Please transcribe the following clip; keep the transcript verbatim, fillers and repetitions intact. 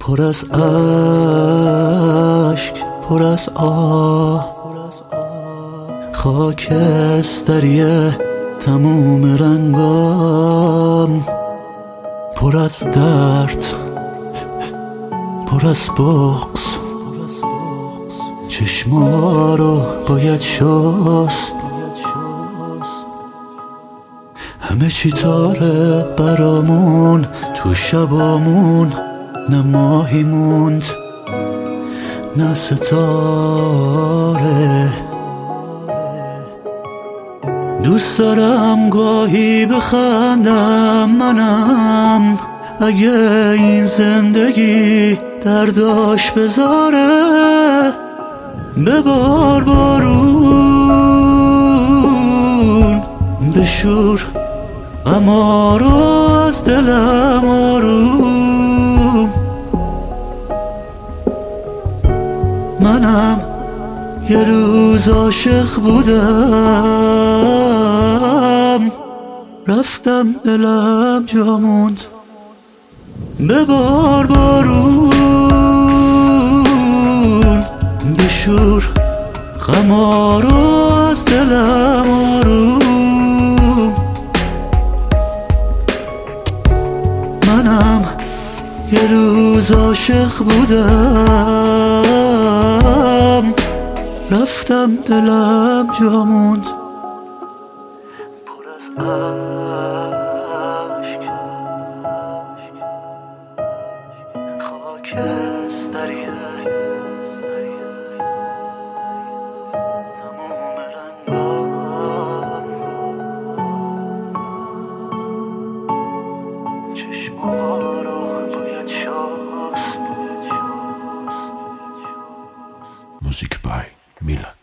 پر از اشک، پر از آه، خاکستریه تموم رنگام، پر از درد، پر از بغض، چشما رو باید شست. همه چی تاره برامون، تو شبامون نه ماهی موند نه ستاره. دوست دارم گاهی بخندم منم، اگه این زندگی درداش بذاره. ببار بارون بشور غما رو از دلم آروم. منم یه روز عاشق بودم، رفتم دلم جا موند. ببار بارون بشور غما رو از دلم آروم. منم یه روز عاشق بودم، رفتم دلم جا موند. پر از اشک، خاکستریه تموم رنگام، چشما رو باید شست. Music by Milan.